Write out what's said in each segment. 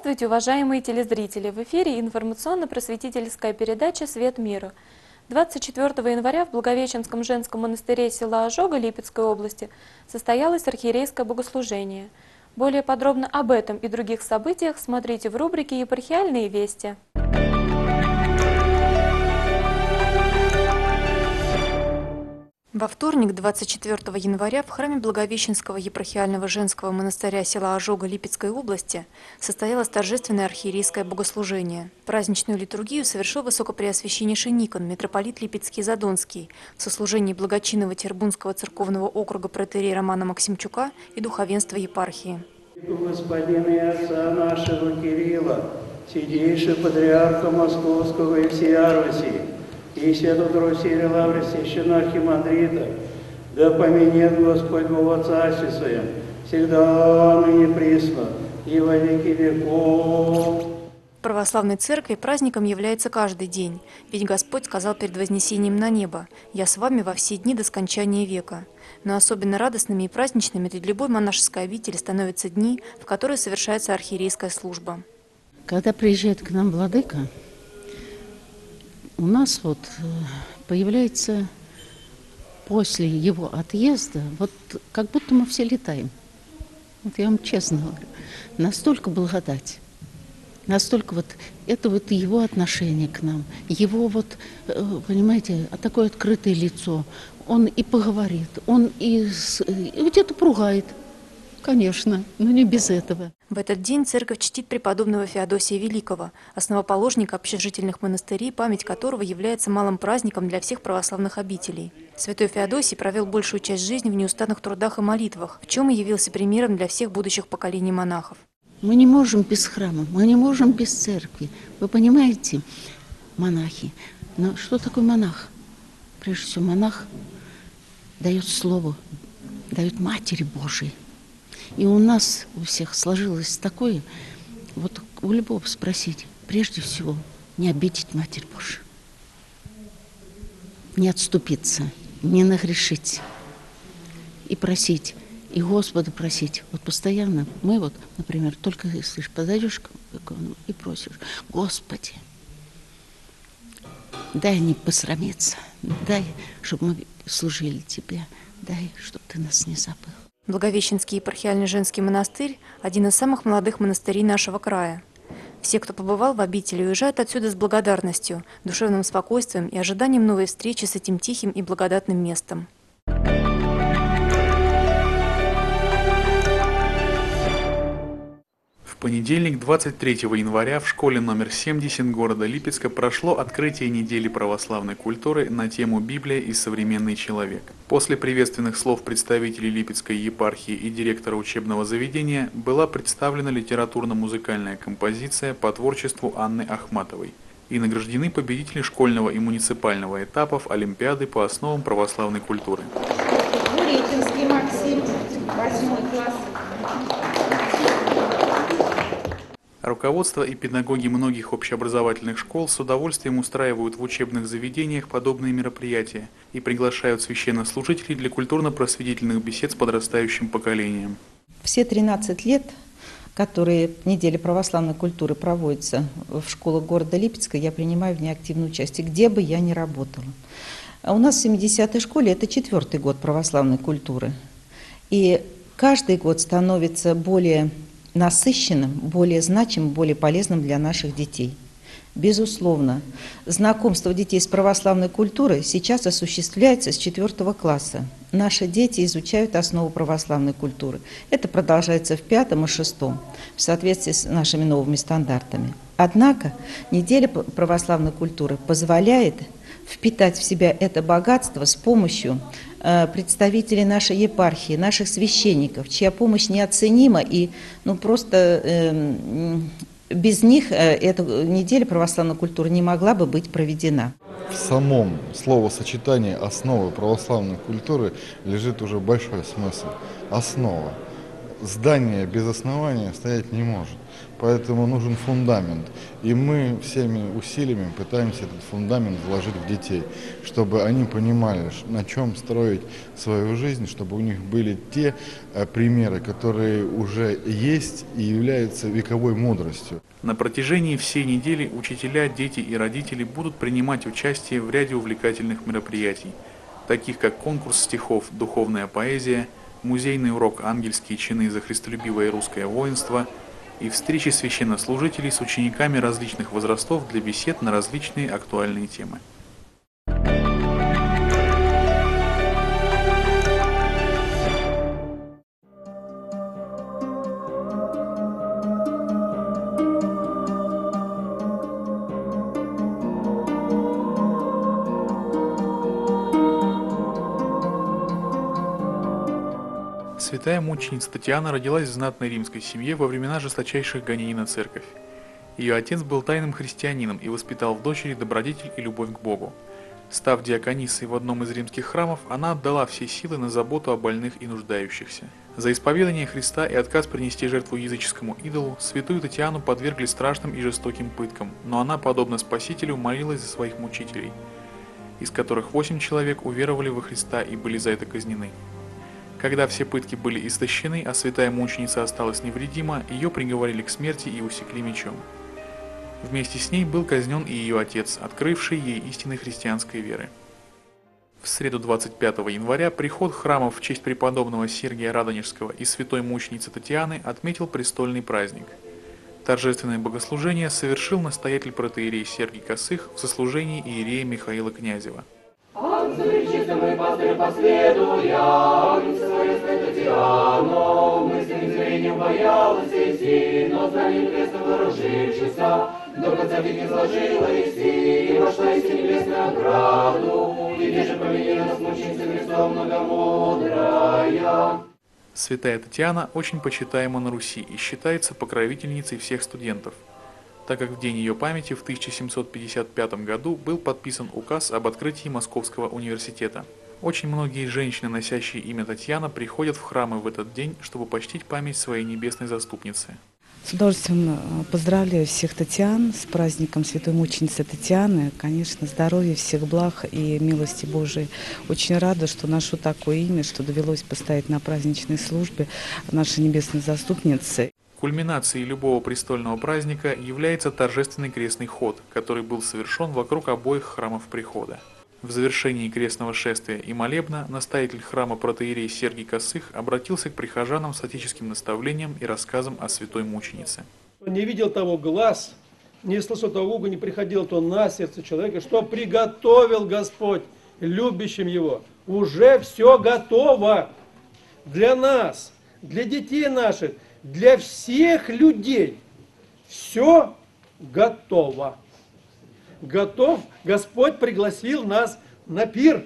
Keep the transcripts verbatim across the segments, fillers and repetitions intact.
Здравствуйте, уважаемые телезрители! В эфире информационно-просветительская передача «Свет мира». двадцать четвёртого января в Благовещенском женском монастыре села Ожога Липецкой области состоялось архиерейское богослужение. Более подробно об этом и других событиях смотрите в рубрике «Епархиальные вести». Во вторник, двадцать четвёртого января, в храме Благовещенского епархиального женского монастыря села Ожога Липецкой области состоялось торжественное архиерейское богослужение. Праздничную литургию совершил высокопреосвященнейший Никон, митрополит Липецкий Задонский, в сослужении благочинного Тербунского церковного округа протоиерея Романа Максимчука и духовенства епархии. Господина и отца нашего Кирилла, святейшего патриарха Московского и всей Руси, и святого Руси Лавры священного архимандрита, да поменет Господь во Царстве Своем, всегда, ныне присно, и во веки веков. В православной церкви праздником является каждый день, ведь Господь сказал перед вознесением на небо: «Я с вами во все дни до скончания века». Но особенно радостными и праздничными для любой монашеской обители становятся дни, в которые совершается архиерейская служба. Когда приезжает к нам владыка, у нас вот появляется после его отъезда, вот как будто мы все летаем. Вот я вам честно говорю, настолько благодать, настолько вот это вот его отношение к нам, его вот, понимаете, такое открытое лицо. Он и поговорит, он и, и где-то поругает. Конечно, но не без этого. В этот день церковь чтит преподобного Феодосия Великого, основоположника общежительных монастырей, память которого является малым праздником для всех православных обителей. Святой Феодосий провел большую часть жизни в неустанных трудах и молитвах, в чем и явился примером для всех будущих поколений монахов. Мы не можем без храма, мы не можем без церкви. Вы понимаете, монахи? Но что такое монах? Прежде всего, монах дает слово, дает Матери Божией. И у нас у всех сложилось такое, вот у любого спросить, прежде всего, не обидеть Матерь Божию, не отступиться, не нагрешить, и просить, и Господа просить. Вот постоянно мы вот, например, только, слышь, подойдешь к икону и просишь: Господи, дай не посрамиться, дай, чтобы мы служили Тебе, дай, чтобы Ты нас не забыл. Благовещенский епархиальный женский монастырь – один из самых молодых монастырей нашего края. Все, кто побывал в обители, уезжают отсюда с благодарностью, душевным спокойствием и ожиданием новой встречи с этим тихим и благодатным местом. В понедельник, двадцать третьего января, в школе номер семьдесят города Липецка прошло открытие недели православной культуры на тему «Библия и современный человек». После приветственных слов представителей Липецкой епархии и директора учебного заведения была представлена литературно-музыкальная композиция по творчеству Анны Ахматовой и награждены победители школьного и муниципального этапов Олимпиады по основам православной культуры. Буретинский Максим, восьмой класс. Руководство и педагоги многих общеобразовательных школ с удовольствием устраивают в учебных заведениях подобные мероприятия и приглашают священнослужителей для культурно-просветительных бесед с подрастающим поколением. Все тринадцать лет, которые неделя православной культуры проводятся в школах города Липецка, я принимаю в ней активное участие, где бы я ни работала. А у нас в семидесятой школе это четвертый год православной культуры. И каждый год становится более насыщенным, более значимым, более полезным для наших детей. Безусловно, знакомство детей с православной культурой сейчас осуществляется с четвертого класса. Наши дети изучают основу православной культуры. Это продолжается в пятом и шестом, в соответствии с нашими новыми стандартами. Однако неделя православной культуры позволяет впитать в себя это богатство с помощью представителей нашей епархии, наших священников, чья помощь неоценима, и ну, просто э, без них эта неделя православной культуры не могла бы быть проведена. В самом словосочетании основы православной культуры лежит уже большой смысл. Основа. Здание без основания стоять не может. поэтому нужен фундамент. И мы всеми усилиями пытаемся этот фундамент вложить в детей, чтобы они понимали, на чем строить свою жизнь, чтобы у них были те примеры, которые уже есть и являются вековой мудростью. На протяжении всей недели учителя, дети и родители будут принимать участие в ряде увлекательных мероприятий, таких как конкурс стихов «Духовная поэзия», музейный урок «Ангельские чины за христолюбивое русское воинство» и встречи священнослужителей с учениками различных возрастов для бесед на различные актуальные темы. Святая мученица Татьяна родилась в знатной римской семье во времена жесточайших гонений на церковь. Ее отец был тайным христианином и воспитал в дочери добродетель и любовь к Богу. Став диаконissой в одном из римских храмов, она отдала все силы на заботу о больных и нуждающихся. За исповедание Христа и отказ принести жертву языческому идолу святую Татьяну подвергли страшным и жестоким пыткам, но она, подобно Спасителю, молилась за своих мучителей, из которых восемь человек уверовали во Христа и были за это казнены. Когда все пытки были истощены, а святая мученица осталась невредима, ее приговорили к смерти и усекли мечом. Вместе с ней был казнен и ее отец, открывший ей истины христианской веры. В среду двадцать пятого января приход храмов в честь преподобного Сергия Радонежского и святой мученицы Татьяны отметил престольный праздник. Торжественное богослужение совершил настоятель протоиерей Сергий Косых в сослужении иерея Михаила Князева. Чистому пастырю последуя, свою святую Татьяну, мысленным зрением боялась идти, но знанием крестом вооружившися, до конца век не сложила идти, и вошла из небесную ограду, и где же поменяла с мученицей Христом многомудрая. Святая Татьяна очень почитаема на Руси и считается покровительницей всех студентов, так как в день ее памяти в тысяча семьсот пятьдесят пятом году был подписан указ об открытии Московского университета. Очень многие женщины, носящие имя Татьяна, приходят в храмы в этот день, чтобы почтить память своей небесной заступницы. С удовольствием поздравляю всех татьян с праздником Святой Мученицы Татьяны. Конечно, здоровья, всех благ и милости Божией. Очень рада, что ношу такое имя, что довелось постоять на праздничной службе нашей небесной заступницы. Кульминацией любого престольного праздника является торжественный крестный ход, который был совершен вокруг обоих храмов прихода. В завершении крестного шествия и молебна настоятель храма протоиерей Сергий Косых обратился к прихожанам с отеческим наставлением и рассказом о святой мученице. Не видел того глаз, не слышал того уха, не приходил то на сердце человека, что приготовил Господь любящим его. Уже все готово для нас, для детей наших, для всех людей. Все готово. Готов, Господь пригласил нас на пир.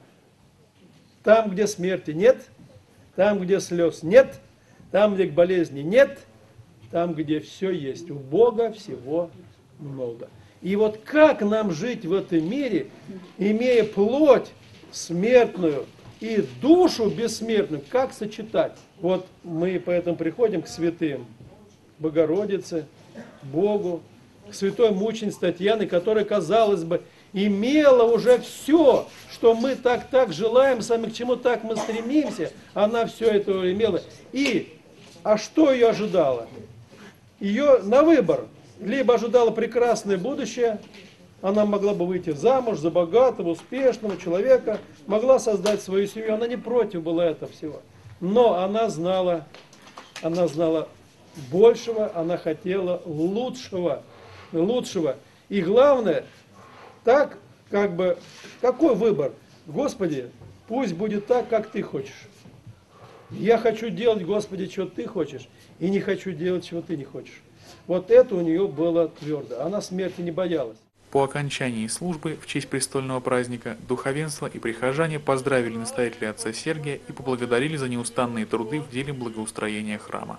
Там, где смерти нет, там, где слез нет, там, где болезни нет, там, где все есть. У Бога всего много. И вот как нам жить в этом мире, имея плоть смертную и душу бессмертную, как сочетать? Вот мы поэтому приходим к святым, Богородице, Богу, к святой мученице Татьяне, которая, казалось бы, имела уже все, что мы так-так желаем, сами к чему так мы стремимся, она все это имела. И, а что ее ожидало? Ее на выбор. Либо ожидало прекрасное будущее, она могла бы выйти замуж за богатого, успешного человека, могла создать свою семью, она не против была этого всего. Но она знала, она знала большего, она хотела лучшего. лучшего. И главное, так, как бы, какой выбор? Господи, пусть будет так, как Ты хочешь. Я хочу делать, Господи, что Ты хочешь, и не хочу делать, чего Ты не хочешь. Вот это у нее было твердо. Она смерти не боялась. По окончании службы в честь престольного праздника духовенство и прихожане поздравили настоятеля отца Сергия и поблагодарили за неустанные труды в деле благоустроения храма.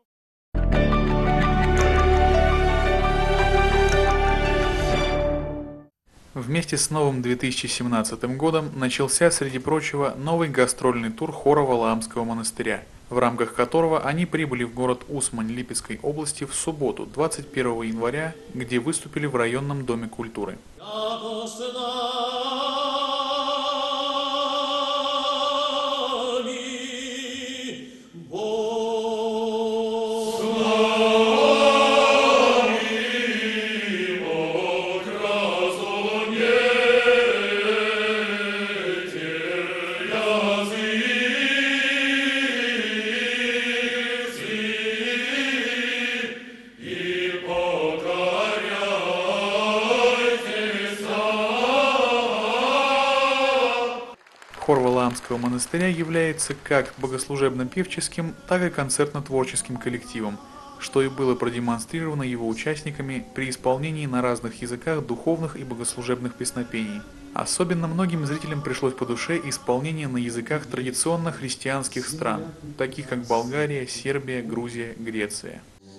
Вместе с новым две тысячи семнадцатым годом начался, среди прочего, новый гастрольный тур хора Валаамского монастыря. в рамках которого они прибыли в город Усмань Липецкой области в субботу, двадцать первого января, где выступили в районном доме культуры. Хор Валаамского монастыря является как богослужебно-певческим, так и концертно-творческим коллективом, что и было продемонстрировано его участниками при исполнении на разных языках духовных и богослужебных песнопений. Особенно многим зрителям пришлось по душе исполнение на языках традиционно христианских стран, таких как Болгария, Сербия, Грузия, Греция.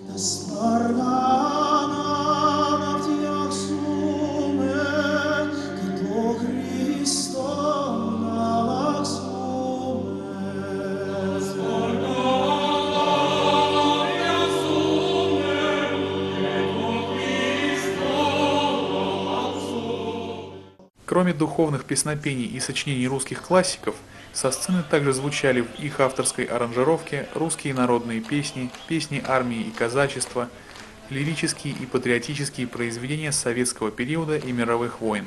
Кроме духовных песнопений и сочинений русских классиков, со сцены также звучали в их авторской аранжировке русские народные песни, песни армии и казачества, лирические и патриотические произведения советского периода и мировых войн.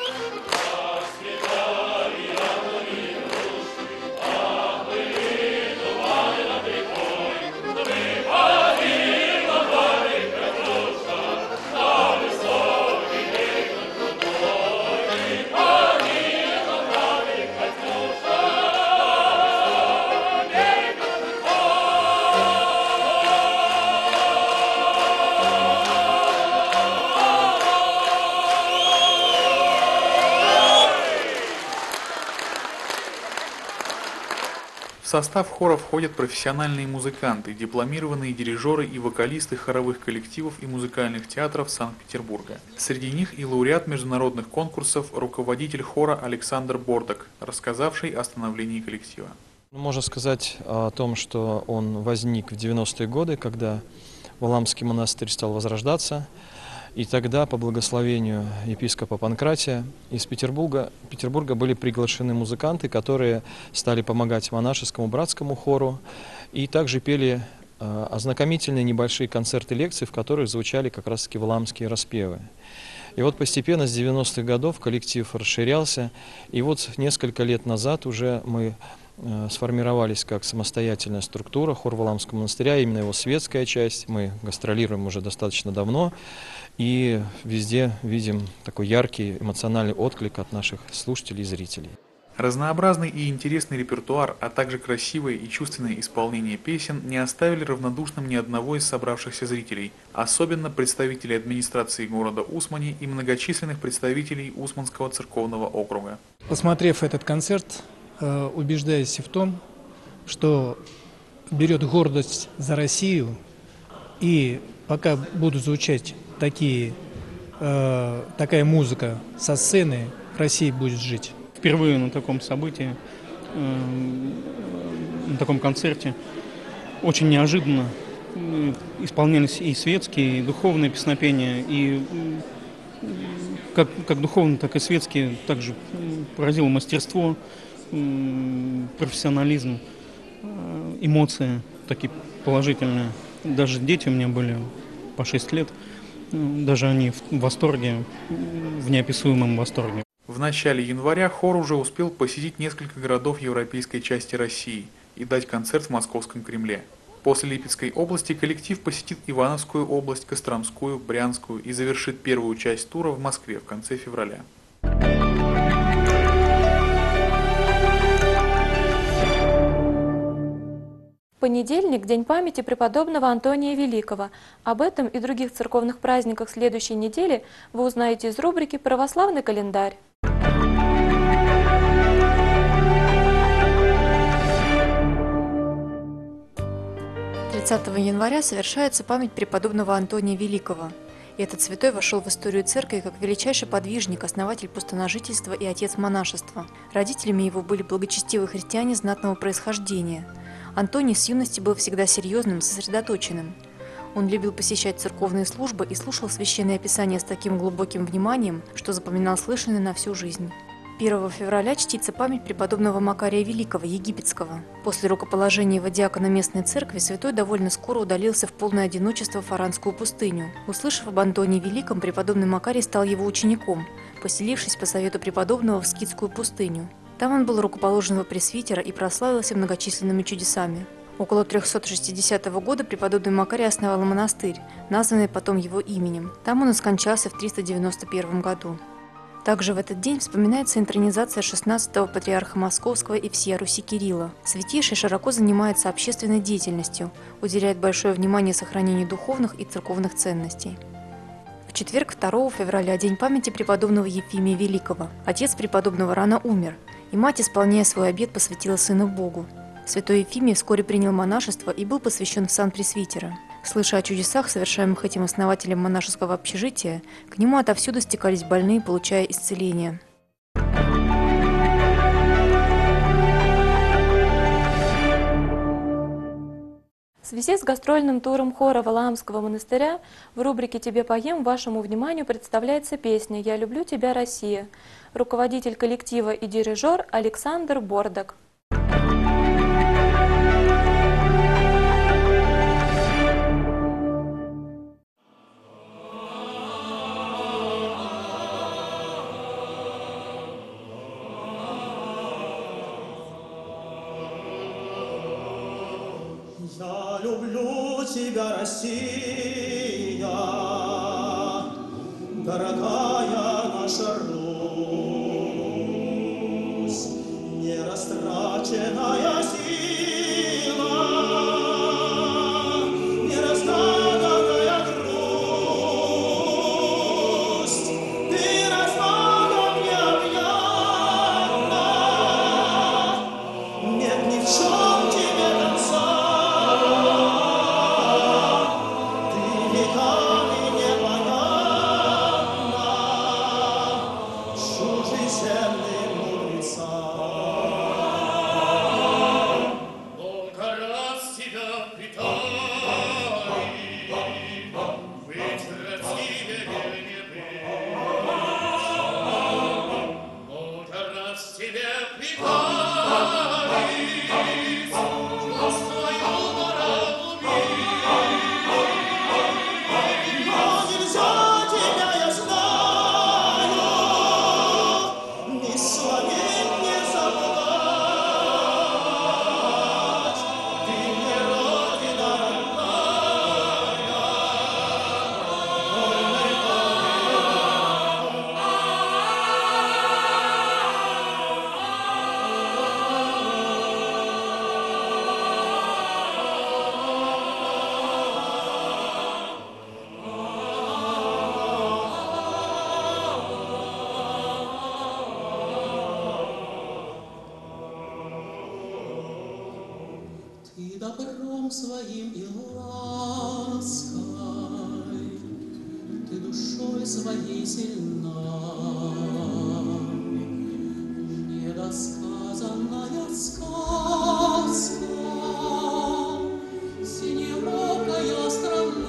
В состав хора входят профессиональные музыканты, дипломированные дирижеры и вокалисты хоровых коллективов и музыкальных театров Санкт-Петербурга. Среди них и лауреат международных конкурсов, руководитель хора Александр Бордак, рассказавший о становлении коллектива. Можно сказать о том, что он возник в девяностые годы, когда Валаамский монастырь стал возрождаться. И тогда, по благословению епископа Панкратия, из Петербурга, Петербурга были приглашены музыканты, которые стали помогать монашескому братскому хору и также пели э, ознакомительные небольшие концерты лекции, в которых звучали как раз-таки валаамские распевы. И вот постепенно с девяностых годов коллектив расширялся, и вот несколько лет назад уже мы э, сформировались как самостоятельная структура хор Валаамского монастыря, именно его светская часть. Мы гастролируем уже достаточно давно. И везде видим такой яркий эмоциональный отклик от наших слушателей и зрителей. Разнообразный и интересный репертуар, а также красивое и чувственное исполнение песен не оставили равнодушным ни одного из собравшихся зрителей, особенно представителей администрации города Усмани и многочисленных представителей Усманского церковного округа. Посмотрев этот концерт, убеждаюсь в том, что берет гордость за Россию, и пока будут звучать такие, э, такая музыка со сцены, Россия будет жить. Впервые на таком событии, э, на таком концерте, очень неожиданно исполнялись и светские, и духовные песнопения, и как, как духовные, так и светские также поразило мастерство, профессионализм, эмоции такие положительные. Даже дети у меня были по шесть лет. Даже они в восторге, в неописуемом восторге. В начале января хор уже успел посетить несколько городов европейской части России и дать концерт в Московском Кремле. После Липецкой области коллектив посетит Ивановскую область, Костромскую, Брянскую и завершит первую часть тура в Москве в конце февраля. Понедельник – День памяти преподобного Антония Великого. Об этом и других церковных праздниках следующей недели вы узнаете из рубрики «Православный календарь». тридцатого января совершается память преподобного Антония Великого. И этот святой вошел в историю церкви как величайший подвижник, основатель пустоножительства и отец монашества. Родителями его были благочестивые христиане знатного происхождения. Антоний с юности был всегда серьезным, сосредоточенным. Он любил посещать церковные службы и слушал священное писание с таким глубоким вниманием, что запоминал слышанное на всю жизнь. первого февраля чтится память преподобного Макария Великого, египетского. После рукоположения его диакона местной церкви святой довольно скоро удалился в полное одиночество в Фаранскую пустыню. Услышав об Антонии Великом, преподобный Макарий стал его учеником, поселившись по совету преподобного в Скитскую пустыню. Там он был рукоположенного пресвитера и прославился многочисленными чудесами. Около трёхсот шестидесятого года преподобный Макарий основал монастырь, названный потом его именем. Там он и скончался в триста девяносто первом году. Также в этот день вспоминается интронизация шестнадцатого патриарха Московского и всея Руси Кирилла. Святейший широко занимается общественной деятельностью, уделяет большое внимание сохранению духовных и церковных ценностей. В четверг, второго февраля, день памяти преподобного Ефимия Великого. Отец преподобного рано умер, и мать, исполняя свой обет, посвятила сына Богу. Святой Ефимий вскоре принял монашество и был посвящен в сан пресвитера. Слыша о чудесах, совершаемых этим основателем монашеского общежития, к нему отовсюду стекались больные, получая исцеление. В связи с гастрольным туром хора Валаамского монастыря в рубрике «Тебе поем» вашему вниманию представляется песня «Я люблю тебя, Россия». Руководитель коллектива и дирижер Александр Бордак. Я люблю тебя, Россия, дорогая наша Русь, нерастраченная сила, неразгаданная грусть, ты размахом необъятна, нет ни в чем тебе конца. Ты добром своим и лаской, ты душой своей сильна, недосказанная сказка, синеокая страна.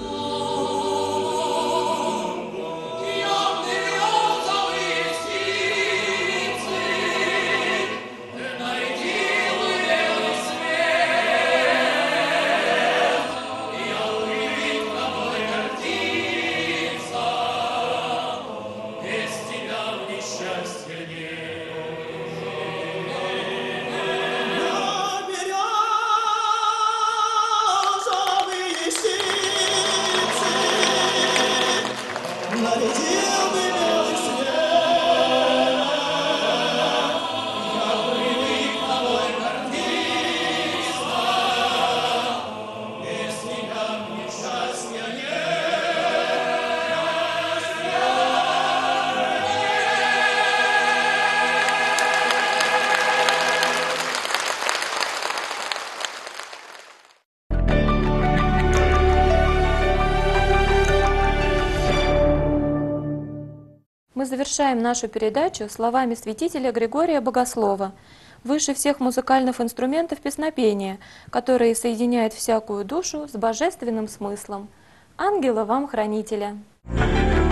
Мы завершаем нашу передачу словами святителя Григория Богослова: «Выше всех музыкальных инструментов песнопения, которые соединяют всякую душу с божественным смыслом. Ангела вам хранителя».